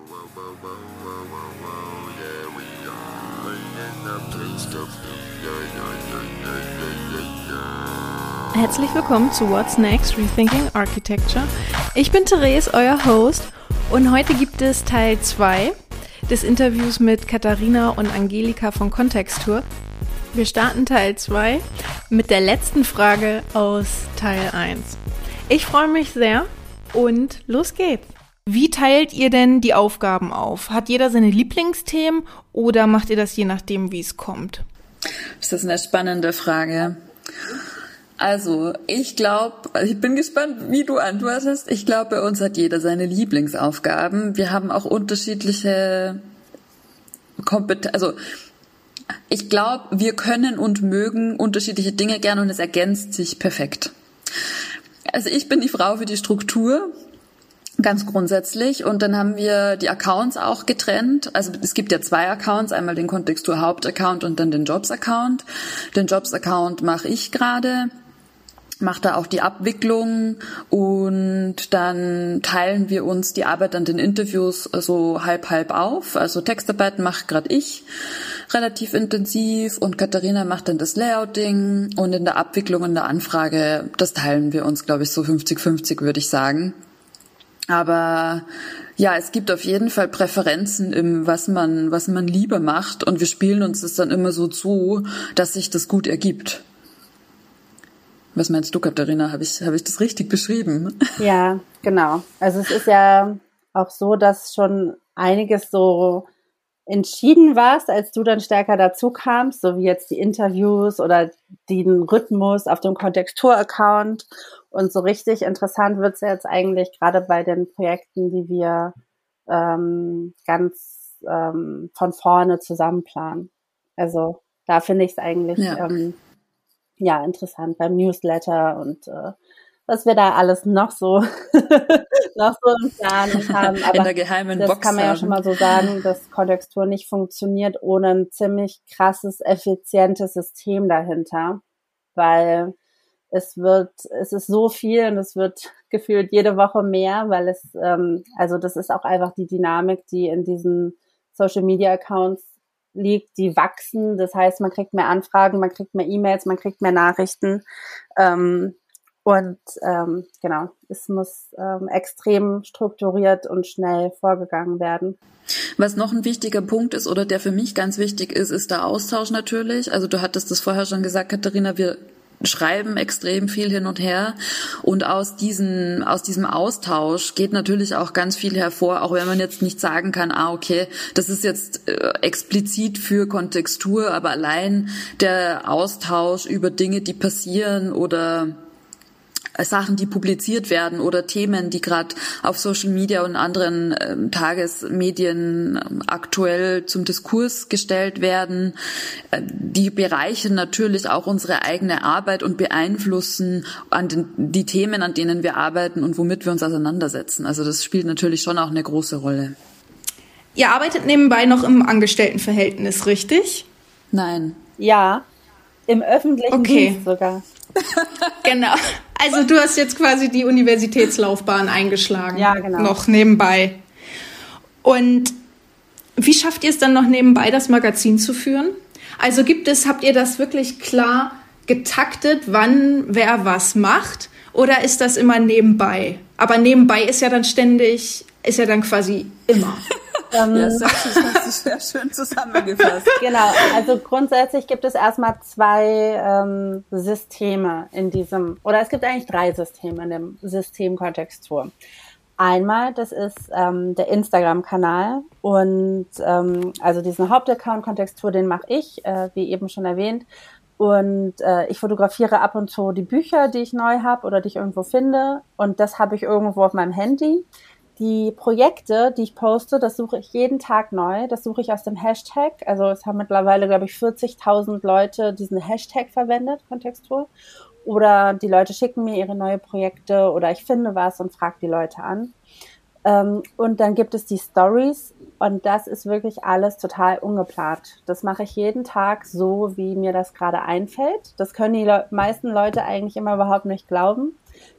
Herzlich willkommen zu What's Next? Rethinking Architecture. Ich bin Therese, euer Host, und heute gibt es Teil 2 des Interviews mit Katharina und Angelika von Kontextur. Wir starten Teil 2 mit der letzten Frage aus Teil 1. Ich freue mich sehr und los geht's. Wie teilt ihr denn die Aufgaben auf? Hat jeder seine Lieblingsthemen oder macht ihr das je nachdem, wie es kommt? Das ist eine spannende Frage. Also, ich bin gespannt, wie du antwortest. Ich glaube, bei uns hat jeder seine Lieblingsaufgaben. Wir haben auch unterschiedliche Kompetenzen. Also, ich glaube, wir können und mögen unterschiedliche Dinge gerne und es ergänzt sich perfekt. Also, ich bin die Frau für die Struktur. Ganz grundsätzlich. Und dann haben wir die Accounts auch getrennt. Also es gibt ja 2 Accounts, einmal den Kontextur Hauptaccount und dann den Jobs-Account. Den Jobs-Account mache ich gerade, mache da auch die Abwicklung und dann teilen wir uns die Arbeit an den Interviews so halb auf. Also Textarbeit mache gerade ich relativ intensiv und Katharina macht dann das Layouting und in der Abwicklung und der Anfrage, das teilen wir uns, glaube ich, so 50-50, würde ich sagen. Aber ja, es gibt auf jeden Fall Präferenzen im, was man lieber macht und wir spielen uns das dann immer so zu, dass sich das gut ergibt. Was meinst du, Katharina? Habe ich das richtig beschrieben? Ja, genau. Also es ist ja auch so, dass schon einiges so entschieden warst, als du dann stärker dazu kamst, so wie jetzt die Interviews oder den Rhythmus auf dem Kontextur-Account. Und so richtig interessant wird's ja jetzt eigentlich gerade bei den Projekten, die wir ganz von vorne zusammen planen. Also da finde ich es eigentlich interessant beim Newsletter und was wir da alles noch so im Plan haben. Aber in der geheimen das Box kann man ja haben. schon mal so sagen, dass Kontextur nicht funktioniert ohne ein ziemlich effizientes System dahinter, weil es ist so viel und es wird gefühlt jede Woche mehr, weil das ist auch einfach die Dynamik, die in diesen Social Media Accounts liegt, die wachsen. Das heißt, man kriegt mehr Anfragen, man kriegt mehr E-Mails, man kriegt mehr Nachrichten. Genau, es muss extrem strukturiert und schnell vorgegangen werden. Was noch ein wichtiger Punkt ist oder der für mich ganz wichtig ist der Austausch natürlich. Also du hattest das vorher schon gesagt, Katharina, wir schreiben extrem viel hin und her und aus diesem Austausch geht natürlich auch ganz viel hervor, auch wenn man jetzt nicht sagen kann, okay, das ist jetzt explizit für Kontextur, aber allein der Austausch über Dinge, die passieren oder Sachen, die publiziert werden oder Themen, die gerade auf Social Media und anderen Tagesmedien aktuell zum Diskurs gestellt werden, die bereichern natürlich auch unsere eigene Arbeit und beeinflussen die Themen, an denen wir arbeiten und womit wir uns auseinandersetzen. Also das spielt natürlich schon auch eine große Rolle. Ihr arbeitet nebenbei noch im Angestelltenverhältnis, richtig? Nein. Ja, im öffentlichen Dienst sogar. Genau. Also du hast jetzt quasi die Universitätslaufbahn eingeschlagen. Ja, genau. Noch nebenbei. Und wie schafft ihr es dann noch nebenbei, das Magazin zu führen? Also habt ihr das wirklich klar getaktet, wann wer was macht? Oder ist das immer nebenbei? Aber nebenbei ist ja dann quasi immer. Das hast du sehr schön zusammengefasst. Genau, also grundsätzlich gibt es erstmal 2 Systeme es gibt eigentlich 3 Systeme in dem System Kontextur. Einmal, das ist der Instagram-Kanal und also diesen Hauptaccount Kontextur, den mache ich, wie eben schon erwähnt. Und ich fotografiere ab und zu die Bücher, die ich neu habe oder die ich irgendwo finde und das habe ich irgendwo auf meinem Handy. Die Projekte, die ich poste, das suche ich jeden Tag neu. Das suche ich aus dem Hashtag. Also es haben mittlerweile, glaube ich, 40.000 Leute diesen Hashtag verwendet, Kontextur. Oder die Leute schicken mir ihre neue Projekte oder ich finde was und frage die Leute an. Und dann gibt es die Stories und das ist wirklich alles total ungeplant. Das mache ich jeden Tag so, wie mir das gerade einfällt. Das können die meisten Leute eigentlich immer überhaupt nicht glauben.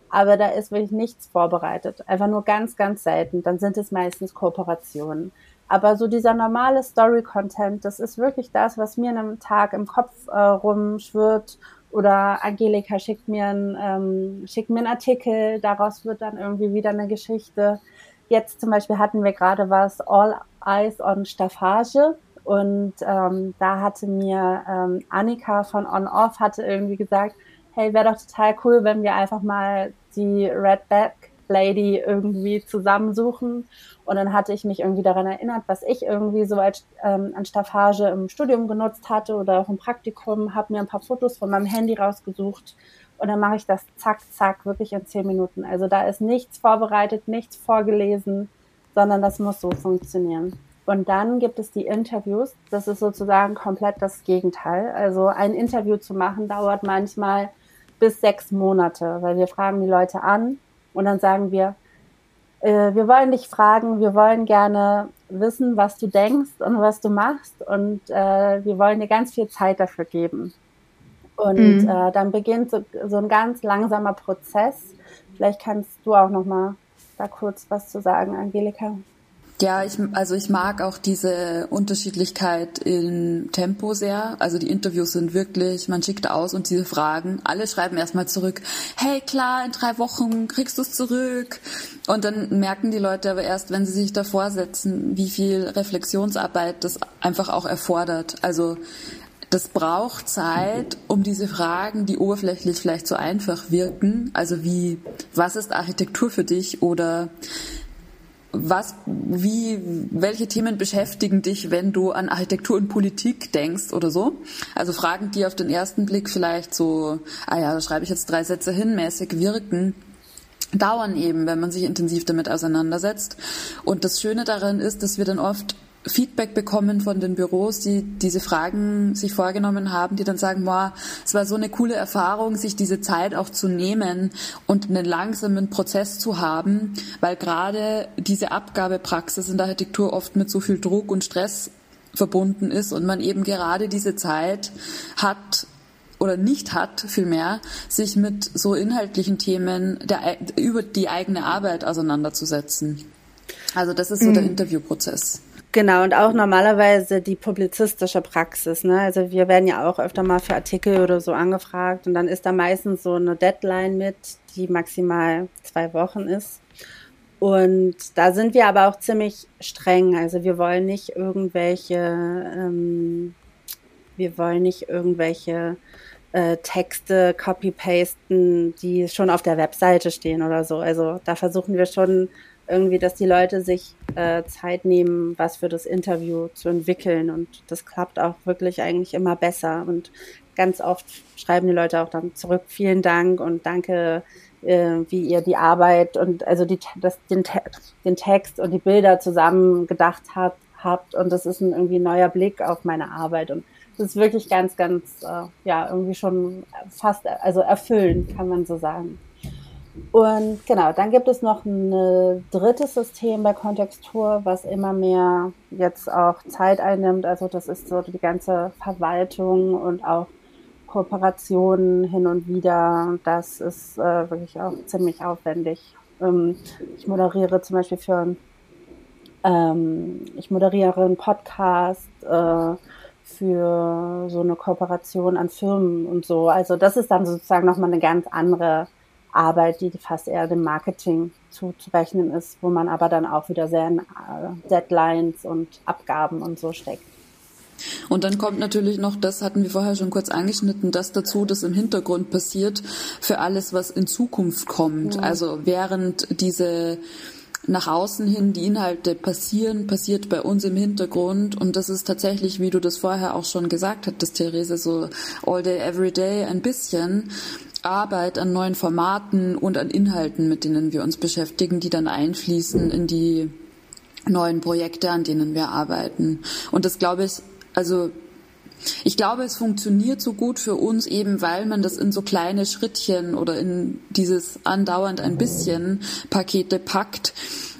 aber da ist wirklich nichts vorbereitet. Einfach nur ganz, ganz selten. Dann sind es meistens Kooperationen. Aber so dieser normale Story-Content, das ist wirklich das, was mir an einem Tag im Kopf rumschwirrt. Oder Angelika schickt mir einen Artikel, daraus wird dann irgendwie wieder eine Geschichte. Jetzt zum Beispiel hatten wir gerade was All Eyes on Staffage. Und da hatte mir Annika von On Off hatte irgendwie gesagt, hey, wäre doch total cool, wenn wir einfach mal die Redback Lady irgendwie zusammensuchen. Und dann hatte ich mich irgendwie daran erinnert, was ich irgendwie so als an Staffage im Studium genutzt hatte oder auch im Praktikum, habe mir ein paar Fotos von meinem Handy rausgesucht und dann mache ich das zack, zack, wirklich in 10 Minuten. Also da ist nichts vorbereitet, nichts vorgelesen, sondern das muss so funktionieren. Und dann gibt es die Interviews. Das ist sozusagen komplett das Gegenteil. Also ein Interview zu machen dauert manchmal bis 6 Monate, weil wir fragen die Leute an und dann sagen wir wollen dich fragen, wir wollen gerne wissen, was du denkst und was du machst und wir wollen dir ganz viel Zeit dafür geben. Und dann beginnt so ein ganz langsamer Prozess. Vielleicht kannst du auch noch mal da kurz was zu sagen, Angelika. Ja, ich mag auch diese Unterschiedlichkeit im Tempo sehr. Also die Interviews sind wirklich, man schickt aus und diese Fragen, alle schreiben erstmal zurück, hey klar, in 3 Wochen kriegst du es zurück. Und dann merken die Leute aber erst, wenn sie sich davor setzen, wie viel Reflexionsarbeit das einfach auch erfordert. Also das braucht Zeit, um diese Fragen, die oberflächlich vielleicht so einfach wirken, also wie, was ist Architektur für dich oder welche Themen beschäftigen dich, wenn du an Architektur und Politik denkst oder so? Also Fragen, die auf den ersten Blick vielleicht so, da schreibe ich jetzt 3 Sätze hin, mäßig wirken, dauern eben, wenn man sich intensiv damit auseinandersetzt. Und das Schöne daran ist, dass wir dann oft Feedback bekommen von den Büros, die diese Fragen sich vorgenommen haben, die dann sagen, wow, es war so eine coole Erfahrung, sich diese Zeit auch zu nehmen und einen langsamen Prozess zu haben, weil gerade diese Abgabepraxis in der Architektur oft mit so viel Druck und Stress verbunden ist und man eben gerade diese Zeit hat oder nicht hat, vielmehr, sich mit so inhaltlichen Themen über die eigene Arbeit auseinanderzusetzen. Also das ist so der Interviewprozess. Genau, und auch normalerweise die publizistische Praxis, ne? Also wir werden ja auch öfter mal für Artikel oder so angefragt und dann ist da meistens so eine Deadline mit, die maximal 2 Wochen ist. Und da sind wir aber auch ziemlich streng. Also wir wollen nicht irgendwelche Texte copy-pasten, die schon auf der Webseite stehen oder so. Also da versuchen wir schon irgendwie, dass die Leute sich Zeit nehmen, was für das Interview zu entwickeln. Und das klappt auch wirklich eigentlich immer besser. Und ganz oft schreiben die Leute auch dann zurück, vielen Dank und danke, wie ihr die Arbeit und also den Text und die Bilder zusammen gedacht habt. Und das ist irgendwie ein neuer Blick auf meine Arbeit. Und das ist wirklich ganz, ganz, irgendwie schon fast, also erfüllend, kann man so sagen. Und genau, dann gibt es noch ein drittes System bei Kontextur, was immer mehr jetzt auch Zeit einnimmt. Also das ist so die ganze Verwaltung und auch Kooperationen hin und wieder. Das ist wirklich auch ziemlich aufwendig. Ich moderiere zum Beispiel ich moderiere einen Podcast für so eine Kooperation an Firmen und so. Also das ist dann sozusagen nochmal eine ganz andere Arbeit, die fast eher dem Marketing zuzurechnen ist, wo man aber dann auch wieder sehr in Deadlines und Abgaben und so steckt. Und dann kommt natürlich noch, das hatten wir vorher schon kurz angeschnitten, das dazu, das im Hintergrund passiert für alles, was in Zukunft kommt. Mhm. Also während diese nach außen hin die Inhalte passiert bei uns im Hintergrund und das ist tatsächlich, wie du das vorher auch schon gesagt hattest, Therese, so all day, every day ein bisschen Arbeit an neuen Formaten und an Inhalten, mit denen wir uns beschäftigen, die dann einfließen in die neuen Projekte, an denen wir arbeiten. Und das glaube ich, ich glaube, es funktioniert so gut für uns eben, weil man das in so kleine Schrittchen oder in dieses andauernd ein bisschen Pakete packt,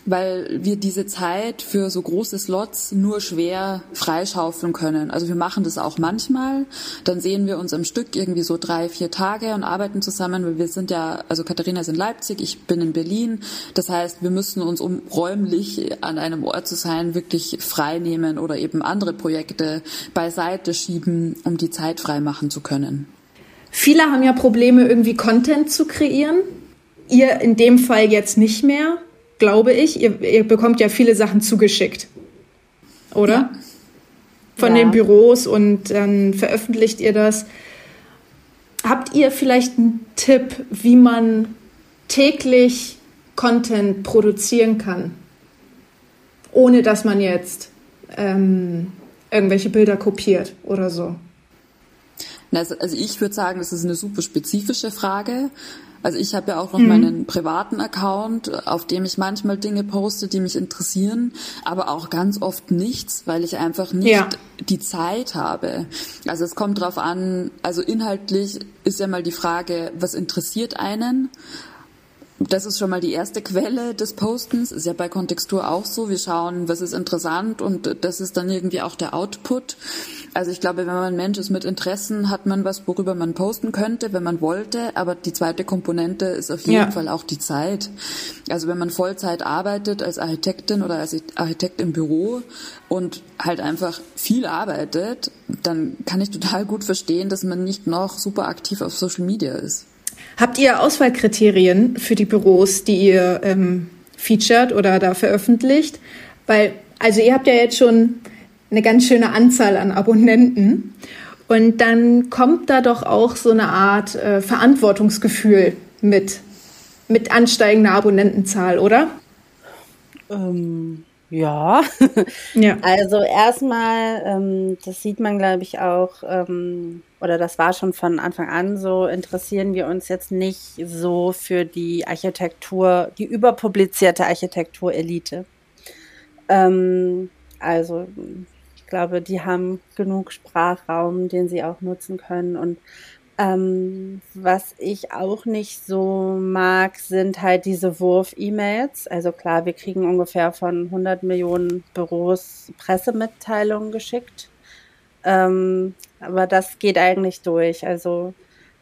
weil wir diese Zeit für so große Slots nur schwer freischaufeln können. Also wir machen das auch manchmal, dann sehen wir uns am Stück irgendwie so 3-4 Tage und arbeiten zusammen, weil wir sind ja, also Katharina ist in Leipzig, ich bin in Berlin. Das heißt, wir müssen uns, um räumlich an einem Ort zu sein, wirklich frei nehmen oder eben andere Projekte beiseite schieben, um die Zeit frei machen zu können. Viele haben ja Probleme, irgendwie Content zu kreieren. Ihr in dem Fall jetzt nicht mehr, glaube ich. Ihr bekommt ja viele Sachen zugeschickt, oder? Ja. Von den Büros und dann veröffentlicht ihr das. Habt ihr vielleicht einen Tipp, wie man täglich Content produzieren kann, ohne dass man jetzt irgendwelche Bilder kopiert oder so? Also ich würde sagen, das ist eine super spezifische Frage. Also ich habe ja auch noch meinen privaten Account, auf dem ich manchmal Dinge poste, die mich interessieren, aber auch ganz oft nichts, weil ich einfach nicht die Zeit habe. Also es kommt drauf an, also inhaltlich ist ja mal die Frage, was interessiert einen? Das ist schon mal die erste Quelle des Postens, ist ja bei Kontextur auch so. Wir schauen, was ist interessant und das ist dann irgendwie auch der Output. Also ich glaube, wenn man ein Mensch ist mit Interessen, hat man was, worüber man posten könnte, wenn man wollte. Aber die zweite Komponente ist auf jeden Fall auch die Zeit. Also wenn man Vollzeit arbeitet als Architektin oder als Architekt im Büro und halt einfach viel arbeitet, dann kann ich total gut verstehen, dass man nicht noch super aktiv auf Social Media ist. Habt ihr Auswahlkriterien für die Büros, die ihr featured oder da veröffentlicht? Weil, also ihr habt ja jetzt schon eine ganz schöne Anzahl an Abonnenten und dann kommt da doch auch so eine Art Verantwortungsgefühl mit ansteigender Abonnentenzahl, oder? Ja. Ja. Also erstmal, das sieht man, glaube ich, auch, oder das war schon von Anfang an so, interessieren wir uns jetzt nicht so für die Architektur, die überpublizierte Architektur-Elite. Also ich glaube, die haben genug Sprachraum, den sie auch nutzen können. Und was ich auch nicht so mag, sind halt diese Wurf-E-Mails. Also klar, wir kriegen ungefähr von 100 Millionen Büros Pressemitteilungen geschickt. Aber das geht eigentlich durch. Also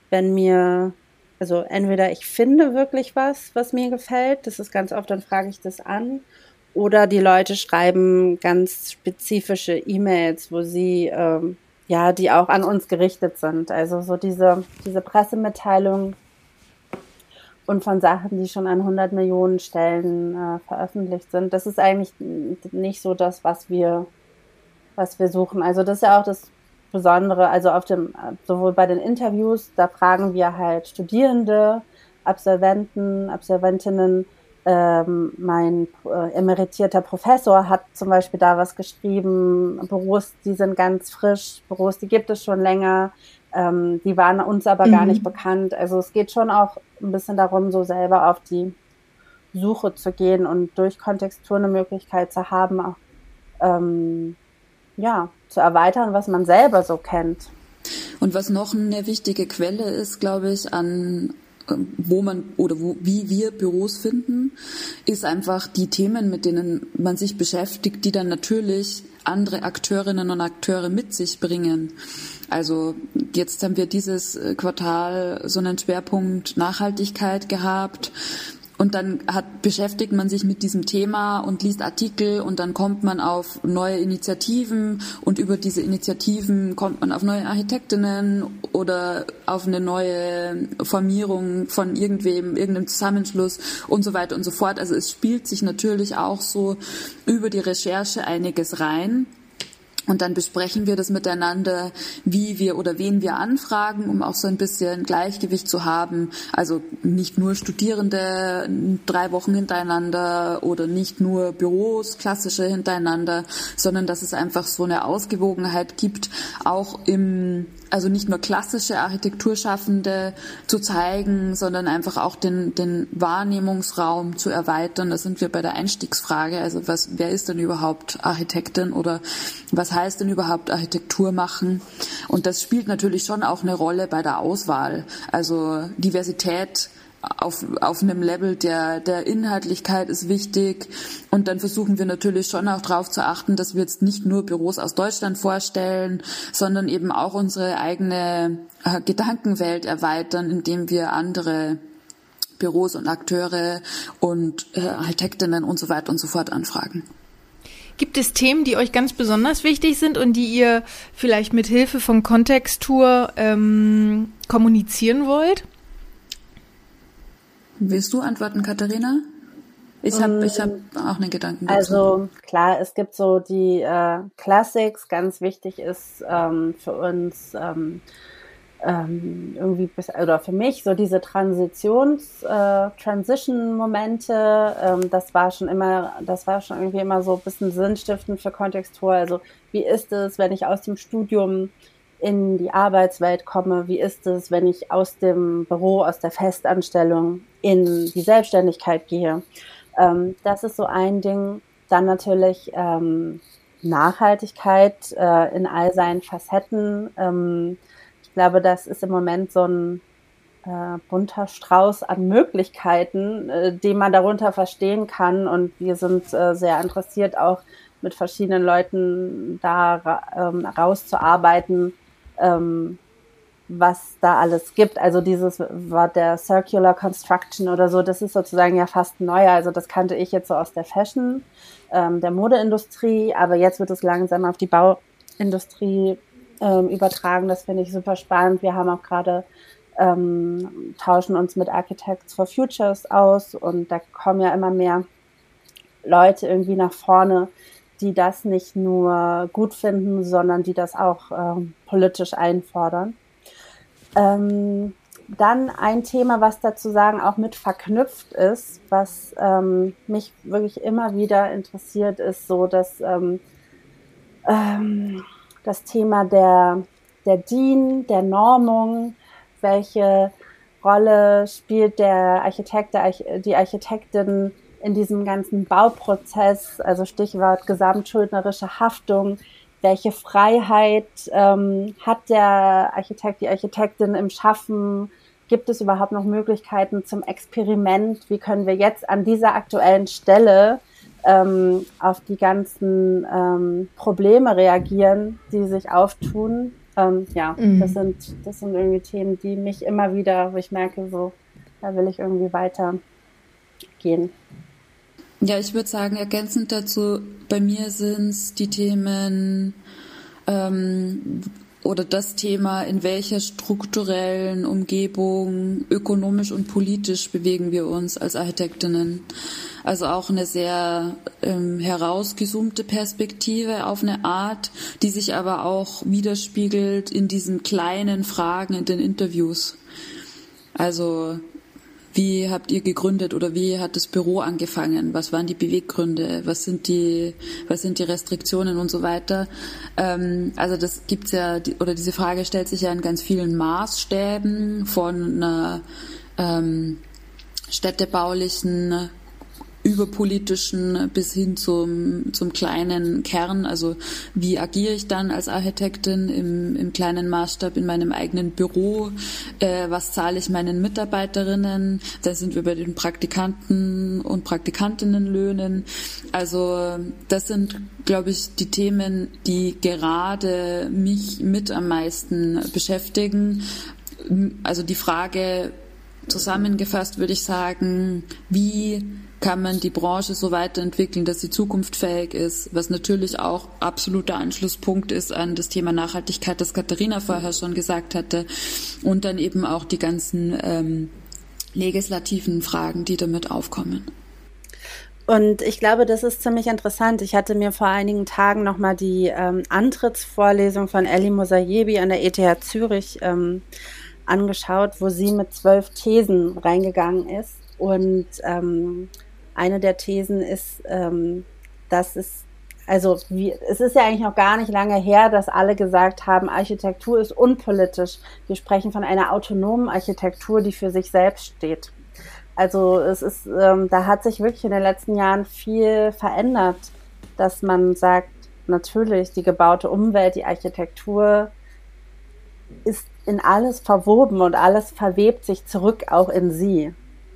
also entweder ich finde wirklich was mir gefällt, das ist ganz oft, dann frage ich das an. Oder die Leute schreiben ganz spezifische E-Mails, wo sie die auch an uns gerichtet sind. Also so diese Pressemitteilung und von Sachen, die schon an 100 Millionen Stellen veröffentlicht sind. Das ist eigentlich nicht so das, was wir suchen. Also das ist ja auch das Besondere. Also sowohl bei den Interviews, da fragen wir halt Studierende, Absolventen, Absolventinnen. Mein emeritierter Professor hat zum Beispiel da was geschrieben, Büros, die sind ganz frisch, Büros, die gibt es schon länger, die waren uns aber gar nicht bekannt. Also es geht schon auch ein bisschen darum, so selber auf die Suche zu gehen und durch Kontextur eine Möglichkeit zu haben, auch zu erweitern, was man selber so kennt. Und was noch eine wichtige Quelle ist, glaube ich, wie wir Büros finden, ist einfach die Themen, mit denen man sich beschäftigt, die dann natürlich andere Akteurinnen und Akteure mit sich bringen. Also jetzt haben wir dieses Quartal so einen Schwerpunkt Nachhaltigkeit gehabt. Und dann beschäftigt man sich mit diesem Thema und liest Artikel und dann kommt man auf neue Initiativen und über diese Initiativen kommt man auf neue Architektinnen oder auf eine neue Formierung von irgendeinem Zusammenschluss und so weiter und so fort. Also es spielt sich natürlich auch so über die Recherche einiges rein. Und dann besprechen wir das miteinander, wie wir oder wen wir anfragen, um auch so ein bisschen Gleichgewicht zu haben. Also nicht nur Studierende 3 Wochen hintereinander oder nicht nur Büros, klassische hintereinander, sondern dass es einfach so eine Ausgewogenheit gibt, auch also nicht nur klassische Architekturschaffende zu zeigen, sondern einfach auch den Wahrnehmungsraum zu erweitern. Da sind wir bei der Einstiegsfrage. Also wer ist denn überhaupt Architektin oder was heißt denn überhaupt Architektur machen? Und das spielt natürlich schon auch eine Rolle bei der Auswahl. Also Diversität auf einem Level der Inhaltlichkeit ist wichtig. Und dann versuchen wir natürlich schon auch darauf zu achten, dass wir jetzt nicht nur Büros aus Deutschland vorstellen, sondern eben auch unsere eigene Gedankenwelt erweitern, indem wir andere Büros und Akteure und Architektinnen und so weiter und so fort anfragen. Gibt es Themen, die euch ganz besonders wichtig sind und die ihr vielleicht mit Hilfe von Kontextur kommunizieren wollt? Willst du antworten, Katharina? Ich hab auch einen Gedanken dazu. Also klar, es gibt so die Classics. Ganz wichtig ist für uns irgendwie oder für mich so diese Transition-Momente. Das war schon irgendwie immer so ein bisschen sinnstiftend für Kontextur. Also wie ist es, wenn ich aus dem Studium in die Arbeitswelt komme? Wie ist es, wenn ich aus dem Büro, aus der Festanstellung in die Selbstständigkeit gehe? Das ist so ein Ding. Dann natürlich Nachhaltigkeit in all seinen Facetten. Ich glaube, das ist im Moment so ein bunter Strauß an Möglichkeiten, den man darunter verstehen kann. Und wir sind sehr interessiert, auch mit verschiedenen Leuten da rauszuarbeiten, was da alles gibt. Also dieses Wort der Circular Construction oder so, das ist sozusagen ja fast neu. Also das kannte ich jetzt so aus der Fashion, der Modeindustrie, aber jetzt wird es langsam auf die Bauindustrie übertragen. Das finde ich super spannend. Wir haben auch gerade tauschen uns mit Architects for Futures aus und da kommen ja immer mehr Leute irgendwie nach vorne, die das nicht nur gut finden, sondern die das auch politisch einfordern. Dann ein Thema, was dazu sagen auch mit verknüpft ist, was mich wirklich immer wieder interessiert, ist so, dass das Thema der DIN, der Normung, welche Rolle spielt der Architekt, die Architektin in diesem ganzen Bauprozess, also Stichwort gesamtschuldnerische Haftung, welche Freiheit hat der Architekt, die Architektin im Schaffen? Gibt es überhaupt noch Möglichkeiten zum Experiment? Wie können wir jetzt an dieser aktuellen Stelle auf die ganzen Probleme reagieren, die sich auftun? Das sind irgendwie Themen, die mich immer wieder, wo ich merke, so, da will ich irgendwie weitergehen. Ja, ich würde sagen, ergänzend dazu, bei mir sind es die Themen oder das Thema, in welcher strukturellen Umgebung, ökonomisch und politisch bewegen wir uns als Architektinnen. Also auch eine sehr herausgezoomte Perspektive auf eine Art, die sich aber auch widerspiegelt in diesen kleinen Fragen in den Interviews. Also wie habt ihr gegründet oder wie hat das Büro angefangen? Was waren die Beweggründe? Was sind die Restriktionen und so weiter? Also das gibt's ja, oder diese Frage stellt sich ja in ganz vielen Maßstäben von einer städtebaulichen, überpolitischen bis hin zum kleinen Kern. Also wie agiere ich dann als Architektin im kleinen Maßstab in meinem eigenen Büro? Was zahle ich meinen Mitarbeiterinnen? Da sind wir bei den Praktikanten und Praktikantinnenlöhnen. Also das sind, glaube ich, die Themen, die gerade mich mit am meisten beschäftigen. Also die Frage, zusammengefasst würde ich sagen, wie kann man die Branche so weiterentwickeln, dass sie zukunftsfähig ist, was natürlich auch absoluter Anschlusspunkt ist an das Thema Nachhaltigkeit, das Katharina vorher schon gesagt hatte, und dann eben auch die ganzen legislativen Fragen, die damit aufkommen. Und ich glaube, das ist ziemlich interessant. Ich hatte mir vor einigen Tagen nochmal die Antrittsvorlesung von Ellie Mosayebi an der ETH Zürich angeschaut, wo sie mit 12 Thesen reingegangen ist. Und eine der Thesen ist, dass es ist ja eigentlich noch gar nicht lange her, dass alle gesagt haben, Architektur ist unpolitisch. Wir sprechen von einer autonomen Architektur, die für sich selbst steht. Also es ist, da hat sich wirklich in den letzten Jahren viel verändert, dass man sagt, natürlich die gebaute Umwelt, die Architektur ist in alles verwoben und alles verwebt sich zurück auch in sie.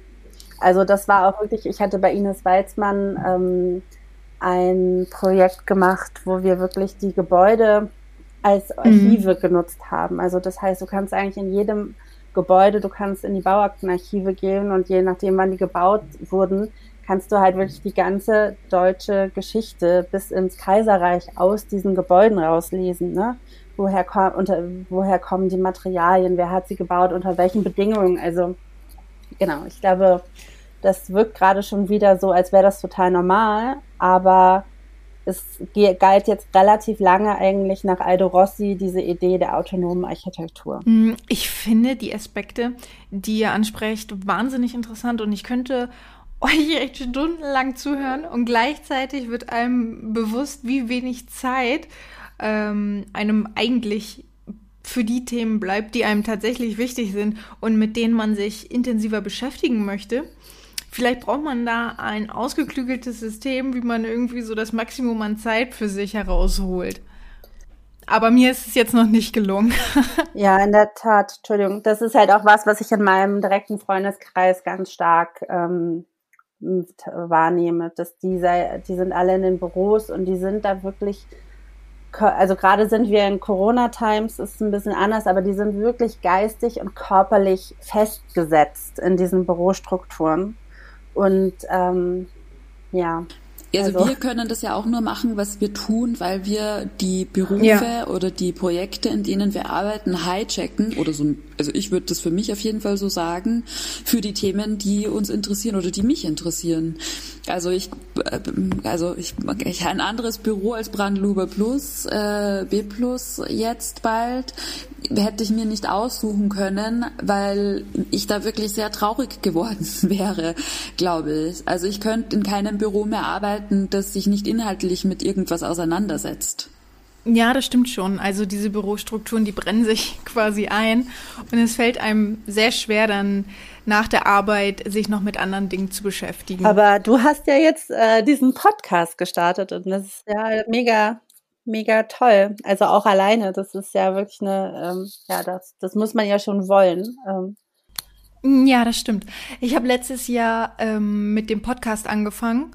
Also das war auch wirklich, ich hatte bei Ines Weizmann ein Projekt gemacht, wo wir wirklich die Gebäude als Archive genutzt haben. Also das heißt, du kannst eigentlich in jedem Gebäude, du kannst in die Bauaktenarchive gehen und je nachdem, wann die gebaut wurden, kannst du halt wirklich die ganze deutsche Geschichte bis ins Kaiserreich aus diesen Gebäuden rauslesen, ne? Woher kommen die Materialien, wer hat sie gebaut, unter welchen Bedingungen, also genau, ich glaube, das wirkt gerade schon wieder so, als wäre das total normal, aber es galt jetzt relativ lange eigentlich nach Aldo Rossi diese Idee der autonomen Architektur. Ich finde die Aspekte, die ihr ansprecht, wahnsinnig interessant und ich könnte euch echt stundenlang zuhören und gleichzeitig wird einem bewusst, wie wenig Zeit einem eigentlich für die Themen bleibt, die einem tatsächlich wichtig sind und mit denen man sich intensiver beschäftigen möchte. Vielleicht braucht man da ein ausgeklügeltes System, wie man irgendwie so das Maximum an Zeit für sich herausholt. Aber mir ist es jetzt noch nicht gelungen. Ja, in der Tat. Entschuldigung. Das ist halt auch was ich in meinem direkten Freundeskreis ganz stark wahrnehme. Dass die sind alle in den Büros und die sind da wirklich, also gerade sind wir in Corona-Times, ist ein bisschen anders, aber die sind wirklich geistig und körperlich festgesetzt in diesen Bürostrukturen. Und ja. Also wir können das ja auch nur machen, was wir tun, weil wir die Berufe oder die Projekte, in denen wir arbeiten, hijacken oder so. Also ich würde das für mich auf jeden Fall so sagen, für die Themen, die uns interessieren oder die mich interessieren. Also ich ein anderes Büro als Brandluber Plus, B Plus jetzt bald, hätte ich mir nicht aussuchen können, weil ich da wirklich sehr traurig geworden wäre, glaube ich. Also ich könnte in keinem Büro mehr arbeiten, das sich nicht inhaltlich mit irgendwas auseinandersetzt. Ja, das stimmt schon. Also diese Bürostrukturen, die brennen sich quasi ein und es fällt einem sehr schwer dann nach der Arbeit sich noch mit anderen Dingen zu beschäftigen. Aber du hast ja jetzt diesen Podcast gestartet und das ist ja mega, mega toll. Also auch alleine, das ist ja wirklich eine, das muss man ja schon wollen. Ja, das stimmt. Ich habe letztes Jahr mit dem Podcast angefangen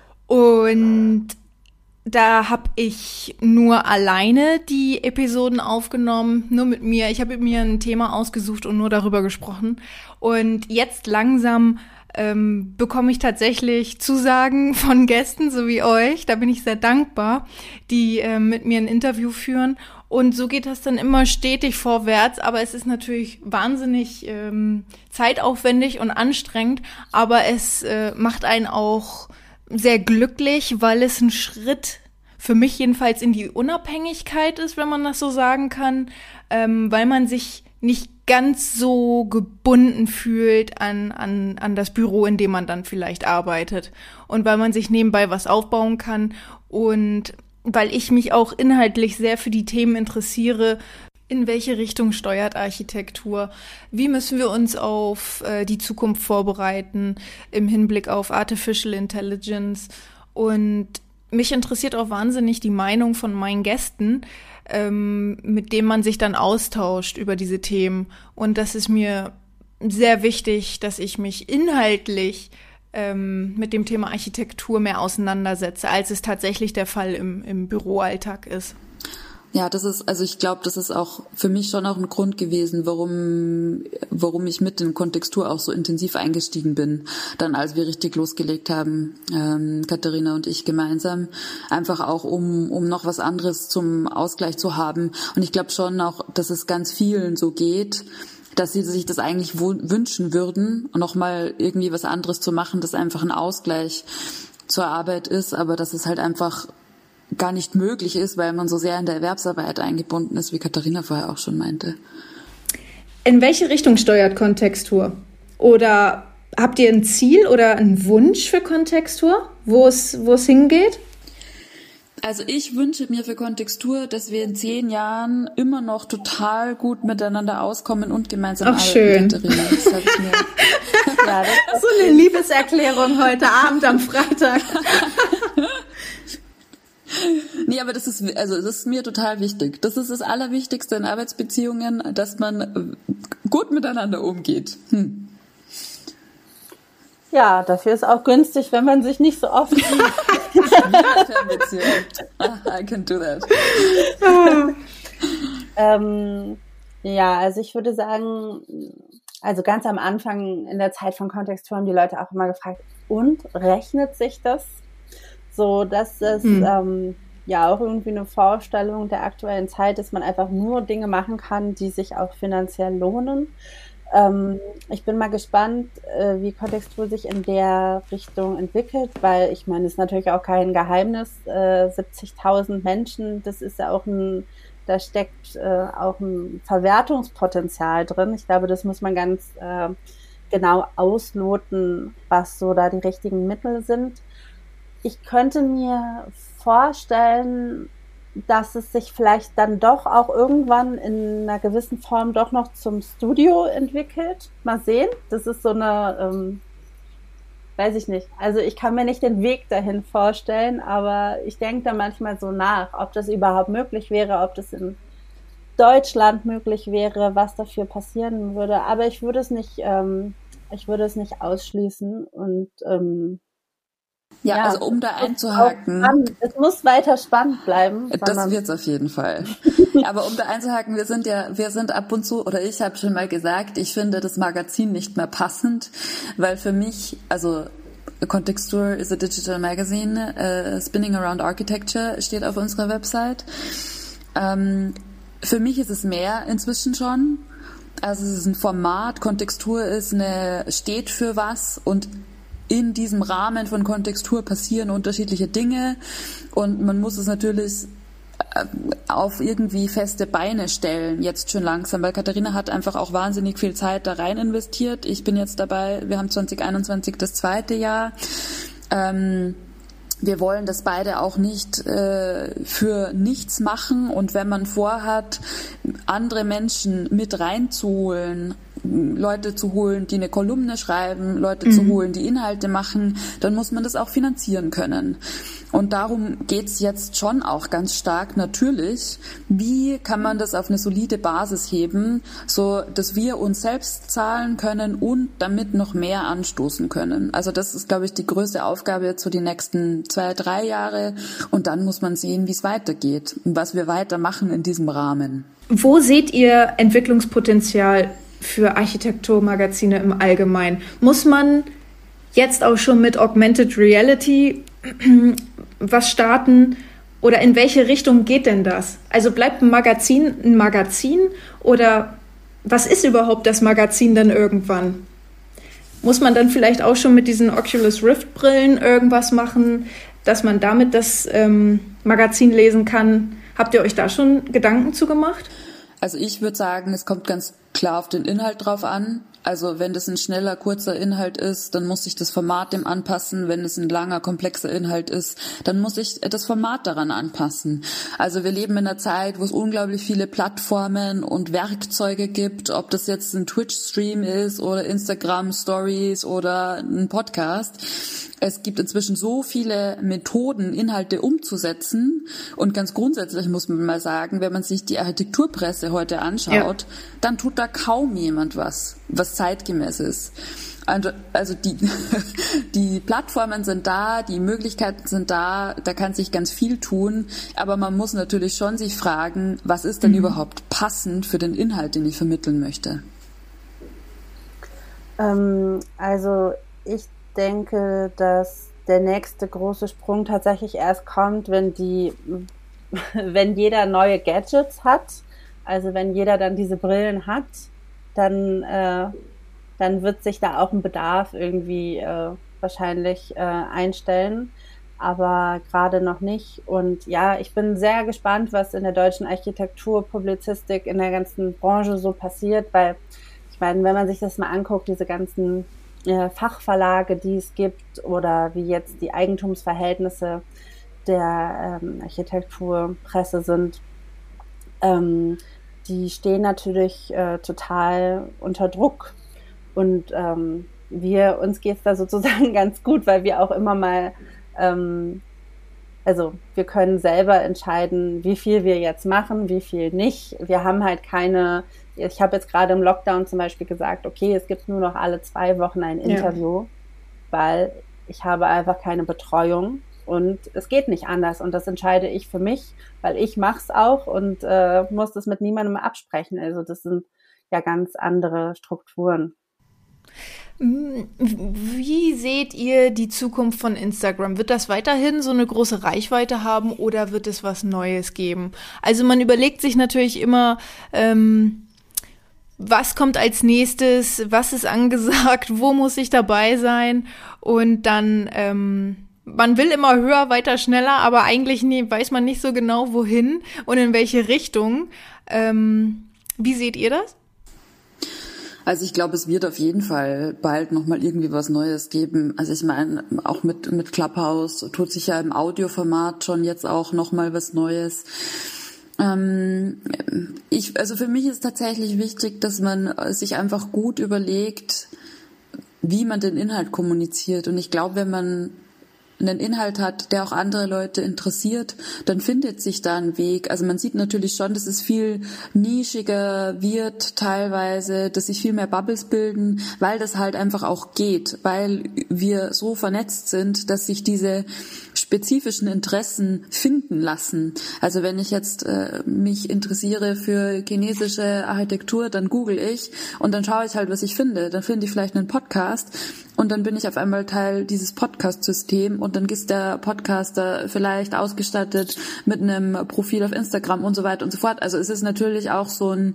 und da habe ich nur alleine die Episoden aufgenommen, nur mit mir. Ich habe mir ein Thema ausgesucht und nur darüber gesprochen. Und jetzt langsam bekomme ich tatsächlich Zusagen von Gästen, so wie euch. Da bin ich sehr dankbar, die mit mir ein Interview führen. Und so geht das dann immer stetig vorwärts. Aber es ist natürlich wahnsinnig zeitaufwendig und anstrengend. Aber es macht einen auch sehr glücklich, weil es ein Schritt für mich jedenfalls in die Unabhängigkeit ist, wenn man das so sagen kann, weil man sich nicht ganz so gebunden fühlt an das Büro, in dem man dann vielleicht arbeitet und weil man sich nebenbei was aufbauen kann und weil ich mich auch inhaltlich sehr für die Themen interessiere. In welche Richtung steuert Architektur? Wie müssen wir uns auf die Zukunft vorbereiten im Hinblick auf Artificial Intelligence? Und mich interessiert auch wahnsinnig die Meinung von meinen Gästen, mit denen man sich dann austauscht über diese Themen. Und das ist mir sehr wichtig, dass ich mich inhaltlich mit dem Thema Architektur mehr auseinandersetze, als es tatsächlich der Fall im Büroalltag ist. Ja, ich glaube, das ist auch für mich schon auch ein Grund gewesen, warum ich mit in Kontextur auch so intensiv eingestiegen bin. Dann, als wir richtig losgelegt haben, Katharina und ich gemeinsam, einfach auch, um noch was anderes zum Ausgleich zu haben. Und ich glaube schon auch, dass es ganz vielen so geht, dass sie sich das eigentlich wünschen würden, noch mal irgendwie was anderes zu machen, das einfach ein Ausgleich zur Arbeit ist, aber dass es halt einfach gar nicht möglich ist, weil man so sehr in der Erwerbsarbeit eingebunden ist, wie Katharina vorher auch schon meinte. In welche Richtung steuert Kontextur? Oder habt ihr ein Ziel oder einen Wunsch für Kontextur, wo es hingeht? Also ich wünsche mir für Kontextur, dass wir in 10 Jahren immer noch total gut miteinander auskommen und gemeinsam arbeiten. Schön. Katharina, das habe ich mir. Ja, das ist so eine Liebeserklärung heute Abend am Freitag. Nee, aber das ist mir total wichtig. Das ist das Allerwichtigste in Arbeitsbeziehungen, dass man gut miteinander umgeht. Ja, dafür ist auch günstig, wenn man sich nicht so oft sieht. I can do that. Ja, also ich würde sagen, also ganz am Anfang in der Zeit von Kontextur haben die Leute auch immer gefragt, und rechnet sich das? So, dass es ja auch irgendwie eine Vorstellung der aktuellen Zeit ist, man einfach nur Dinge machen kann, die sich auch finanziell lohnen. Ich bin mal gespannt, wie Kontextur sich in der Richtung entwickelt, weil ich meine, es ist natürlich auch kein Geheimnis, 70.000 Menschen, das ist ja auch da steckt auch ein Verwertungspotenzial drin. Ich glaube, das muss man ganz genau ausloten, was so da die richtigen Mittel sind. Ich könnte mir vorstellen, dass es sich vielleicht dann doch auch irgendwann in einer gewissen Form doch noch zum Studio entwickelt. Mal sehen. Das ist so eine, weiß ich nicht. Also ich kann mir nicht den Weg dahin vorstellen, aber ich denke da manchmal so nach, ob das überhaupt möglich wäre, ob das in Deutschland möglich wäre, was dafür passieren würde. Aber ich würde es nicht ausschließen und ja, also um da einzuhaken. Es muss weiter spannend bleiben. Das wird's auf jeden Fall. Aber um da einzuhaken, wir sind ab und zu, oder ich habe schon mal gesagt, ich finde das Magazin nicht mehr passend, weil für mich, also Kontextur is a digital magazine, Spinning Around Architecture steht auf unserer Website. Für mich ist es mehr inzwischen schon. Also es ist ein Format, Kontextur steht für was und in diesem Rahmen von Kontextur passieren unterschiedliche Dinge und man muss es natürlich auf irgendwie feste Beine stellen, jetzt schon langsam, weil Katharina hat einfach auch wahnsinnig viel Zeit da rein investiert. Ich bin jetzt dabei, wir haben 2021 das 2. Jahr. Wir wollen das beide auch nicht für nichts machen und wenn man vorhat, andere Menschen mit reinzuholen, Leute zu holen, die eine Kolumne schreiben, Leute zu holen, die Inhalte machen, dann muss man das auch finanzieren können. Und darum geht's jetzt schon auch ganz stark natürlich. Wie kann man das auf eine solide Basis heben, so dass wir uns selbst zahlen können und damit noch mehr anstoßen können? Also das ist, glaube ich, die größte Aufgabe jetzt so die nächsten 2-3 Jahre. Und dann muss man sehen, wie es weitergeht und was wir weitermachen in diesem Rahmen. Wo seht ihr Entwicklungspotenzial für Architekturmagazine im Allgemeinen? Muss man jetzt auch schon mit Augmented Reality was starten oder in welche Richtung geht denn das? Also bleibt ein Magazin oder was ist überhaupt das Magazin dann irgendwann? Muss man dann vielleicht auch schon mit diesen Oculus Rift Brillen irgendwas machen, dass man damit das Magazin lesen kann? Habt ihr euch da schon Gedanken zu gemacht? Also ich würde sagen, es kommt ganz klar auf den Inhalt drauf an. Also wenn das ein schneller, kurzer Inhalt ist, dann muss ich das Format dem anpassen. Wenn es ein langer, komplexer Inhalt ist, dann muss ich das Format daran anpassen. Also wir leben in einer Zeit, wo es unglaublich viele Plattformen und Werkzeuge gibt, ob das jetzt ein Twitch-Stream ist oder Instagram-Stories oder ein Podcast. Es gibt inzwischen so viele Methoden, Inhalte umzusetzen. Und ganz grundsätzlich muss man mal sagen, wenn man sich die Architekturpresse heute anschaut, dann tut da kaum jemand was zeitgemäß ist. Also die Plattformen sind da, die Möglichkeiten sind da kann sich ganz viel tun. Aber man muss natürlich schon sich fragen, was ist denn überhaupt passend für den Inhalt, den ich vermitteln möchte? Also ich denke, dass der nächste große Sprung tatsächlich erst kommt, wenn jeder neue Gadgets hat, also wenn jeder dann diese Brillen hat, dann wird sich da auch ein Bedarf irgendwie wahrscheinlich einstellen, aber gerade noch nicht. Und ja, ich bin sehr gespannt, was in der deutschen Architekturpublizistik in der ganzen Branche so passiert, weil ich meine, wenn man sich das mal anguckt, diese ganzen Fachverlage, die es gibt oder wie jetzt die Eigentumsverhältnisse der Architekturpresse sind, die stehen natürlich total unter Druck. Und uns geht's da sozusagen ganz gut, weil wir auch immer mal, also wir können selber entscheiden, wie viel wir jetzt machen, wie viel nicht. Wir haben halt ich habe jetzt gerade im Lockdown zum Beispiel gesagt, okay, es gibt nur noch alle 2 Wochen ein Interview. weil ich habe einfach keine Betreuung und es geht nicht anders. Und das entscheide ich für mich, weil ich mache es auch und muss das mit niemandem absprechen. Also das sind ja ganz andere Strukturen. Wie seht ihr die Zukunft von Instagram? Wird das weiterhin so eine große Reichweite haben oder wird es was Neues geben? Also man überlegt sich natürlich immer, was kommt als nächstes, was ist angesagt, wo muss ich dabei sein? Und dann, man will immer höher, weiter, schneller, aber eigentlich weiß man nicht so genau, wohin und in welche Richtung. Wie seht ihr das? Also ich glaube, es wird auf jeden Fall bald nochmal irgendwie was Neues geben. Also ich meine, auch mit Clubhouse tut sich ja im Audioformat schon jetzt auch nochmal was Neues. Also für mich ist tatsächlich wichtig, dass man sich einfach gut überlegt, wie man den Inhalt kommuniziert. Und ich glaube, wenn man einen Inhalt hat, der auch andere Leute interessiert, dann findet sich da ein Weg. Also man sieht natürlich schon, dass es viel nischiger wird teilweise, dass sich viel mehr Bubbles bilden, weil das halt einfach auch geht, weil wir so vernetzt sind, dass sich diese spezifischen Interessen finden lassen. Also wenn ich jetzt mich interessiere für chinesische Architektur, dann google ich und dann schaue ich halt, was ich finde. Dann finde ich vielleicht einen Podcast und dann bin ich auf einmal Teil dieses Podcast-Systems und dann ist der Podcaster vielleicht ausgestattet mit einem Profil auf Instagram und so weiter und so fort. Also es ist natürlich auch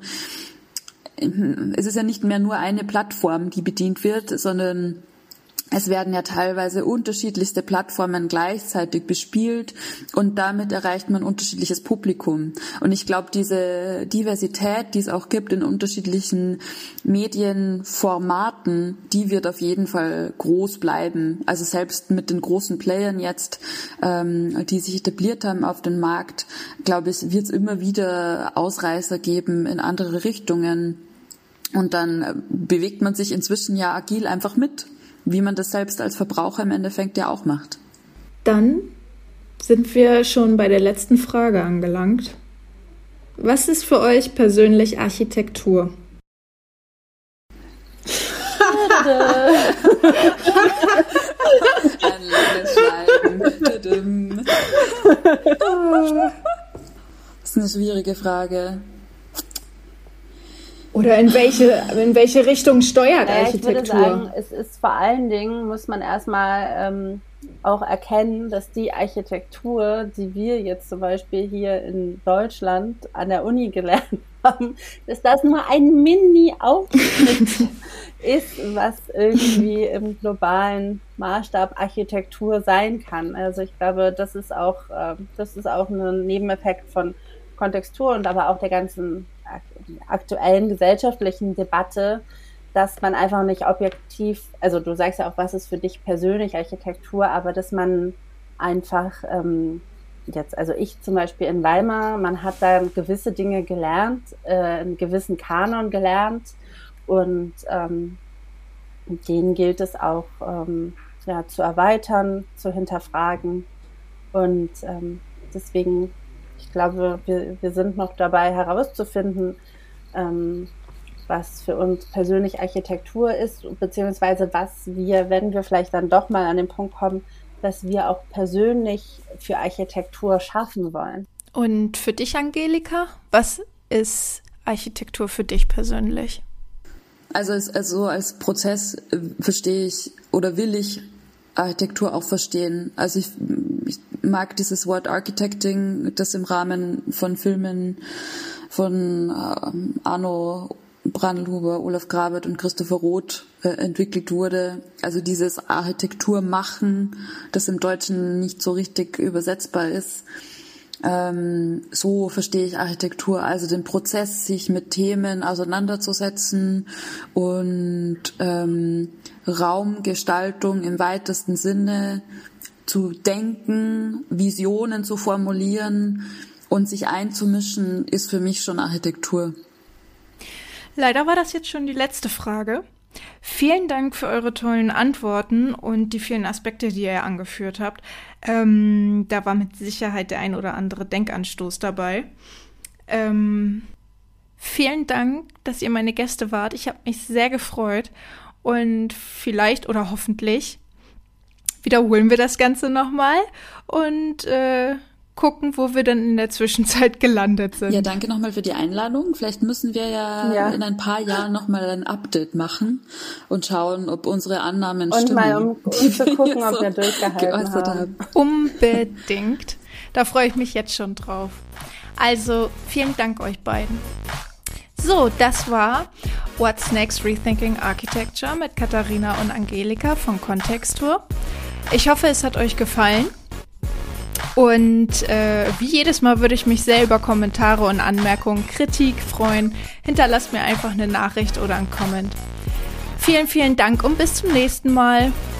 es ist ja nicht mehr nur eine Plattform, die bedient wird, sondern es werden ja teilweise unterschiedlichste Plattformen gleichzeitig bespielt und damit erreicht man unterschiedliches Publikum. Und ich glaube, diese Diversität, die es auch gibt in unterschiedlichen Medienformaten, die wird auf jeden Fall groß bleiben. Also selbst mit den großen Playern jetzt, die sich etabliert haben auf dem Markt, glaube ich, wird es immer wieder Ausreißer geben in andere Richtungen. Und dann bewegt man sich inzwischen ja agil einfach mit, wie man das selbst als Verbraucher im Endeffekt ja auch macht. Dann sind wir schon bei der letzten Frage angelangt. Was ist für euch persönlich Architektur? Ein langes Schweigen. Das ist eine schwierige Frage. Oder in welche Richtung steuert Architektur? Ich würde sagen, es ist vor allen Dingen, muss man erstmal auch erkennen, dass die Architektur, die wir jetzt zum Beispiel hier in Deutschland an der Uni gelernt haben, dass das nur ein Mini-Ausschnitt ist, was irgendwie im globalen Maßstab Architektur sein kann. Also ich glaube, das ist auch ein Nebeneffekt von Kontextur und aber auch der ganzen aktuellen gesellschaftlichen Debatte, dass man einfach nicht objektiv, also du sagst ja auch, was ist für dich persönlich Architektur, aber dass man einfach also ich zum Beispiel in Weimar, man hat da gewisse Dinge gelernt, einen gewissen Kanon gelernt und den gilt es auch zu erweitern, zu hinterfragen und deswegen, ich glaube, wir sind noch dabei herauszufinden, was für uns persönlich Architektur ist, beziehungsweise was wir, wenn wir vielleicht dann doch mal an den Punkt kommen, dass wir auch persönlich für Architektur schaffen wollen. Und für dich, Angelika, was ist Architektur für dich persönlich? Also als Prozess verstehe ich oder will ich Architektur auch verstehen. Also ich mag dieses Wort Architecting, das im Rahmen von Filmen von Arno Brandlhuber, Olaf Grabert und Christopher Roth entwickelt wurde. Also dieses Architekturmachen, das im Deutschen nicht so richtig übersetzbar ist. So verstehe ich Architektur, also den Prozess, sich mit Themen auseinanderzusetzen und Raumgestaltung im weitesten Sinne zu denken, Visionen zu formulieren und sich einzumischen, ist für mich schon Architektur. Leider war das jetzt schon die letzte Frage. Vielen Dank für eure tollen Antworten und die vielen Aspekte, die ihr angeführt habt. Da war mit Sicherheit der ein oder andere Denkanstoß dabei. Vielen Dank, dass ihr meine Gäste wart. Ich habe mich sehr gefreut und vielleicht oder hoffentlich wiederholen wir das Ganze nochmal und gucken, wo wir dann in der Zwischenzeit gelandet sind. Ja, danke nochmal für die Einladung. Vielleicht müssen wir ja in ein paar Jahren nochmal ein Update machen und schauen, ob unsere Annahmen stimmen. Und mal um zu gucken, ob wir durchgehalten haben. Unbedingt. Da freue ich mich jetzt schon drauf. Also, vielen Dank euch beiden. So, das war What's Next Rethinking Architecture mit Katharina und Angelika von Kontextur. Ich hoffe, es hat euch gefallen. Und wie jedes Mal würde ich mich sehr über Kommentare und Anmerkungen, Kritik freuen. Hinterlasst mir einfach eine Nachricht oder einen Comment. Vielen, vielen Dank und bis zum nächsten Mal.